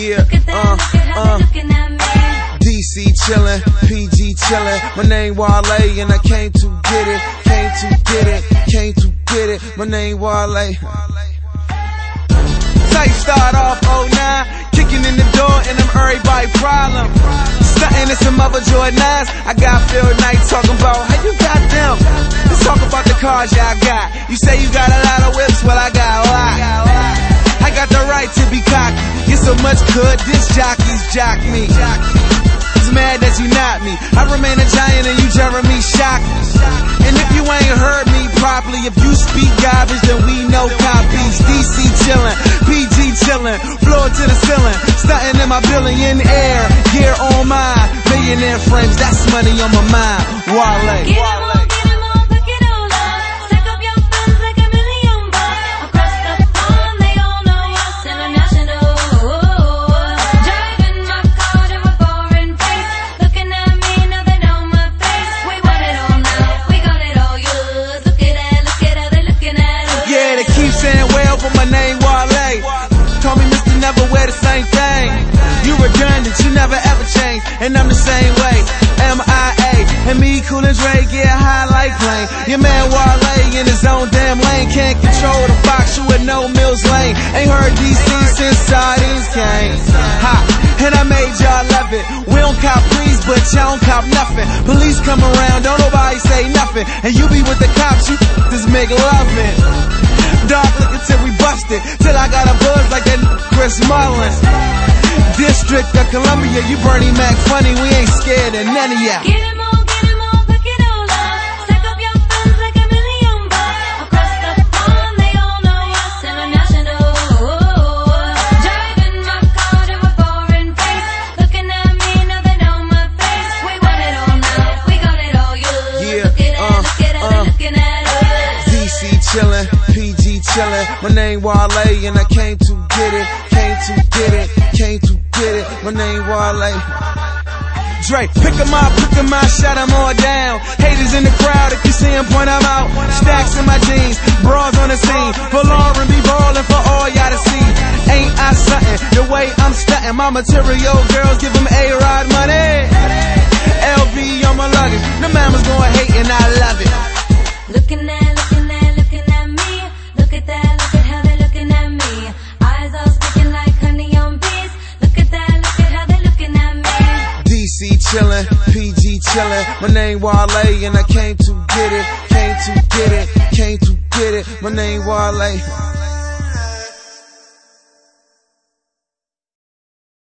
Yeah, DC chillin', PG chillin'. My name Wale and I came to get it, came to get it, came to get it. My name Wale. Tight start off 09, kicking in the door and I'm everybody problem. Stuntin' in some other Jordans. I got Phil Knight talking about how you got them. Let's talk about the cars y'all got. You say you got a lot of whips, well I got a lot. I got the right to be cocky. Get so much good, this jockeys jock me. It's mad that you not me. I remain a giant and you Jeremy Shockey. And if you ain't heard me properly, if you speak garbage, then we know copies. DC chillin', PG chillin', floor to the ceiling, stuntin' in my billionaire gear on mine. Millionaire frames, that's money on my mind. Wale. Saying well, but my name Wale. Call me Mr. Never wear the same thing. You redundant, you never ever change, and I'm the same way. MIA, and me, Cool and Dre, get high like plane. Your man Wale in his own damn lane, can't control the box, you with no Mills Lane. Ain't heard DC since sardines came. Ha, and I made y'all love it. We don't cop please, but y'all don't cop nothing. Police come around, don't nobody say nothing, and you be with the cops, you just make loving. Dark looking till we busted, till I got a buzz like that Chris Mullin. District of Columbia, you Bernie Mac funny, we ain't scared of none of ya. Get 'em all, pick it all up. Stack up your funds like $1 million. Across the pond, they all know us international. Driving my car to a foreign place, looking at me, now they know my face. We want it all now, we got it all, you. Yeah, look at us, looking at us. DC chillin', PG chillin'. My name Wale and I came to get it, came to get it, came to get it. My name Wale. Dre, pick 'em up, shut 'em all down. Haters in the crowd, if you see 'em, point 'em out. Stacks in my jeans, bras on the scene. For Lauren, be ballin' for all y'all to see. Ain't I something, the way I'm stuntin'. My material girls give 'em A-Rod money. LV on my luggage, the mama's gonna hate and I love it. Looking at me. Look at that, look at how they looking at me. Eyes all sticking like honey on bees. Look at that, look at how they looking at me. DC chillin', PG chillin'. My name Wale and I came to get it, came to get it, came to get it. My name Wale.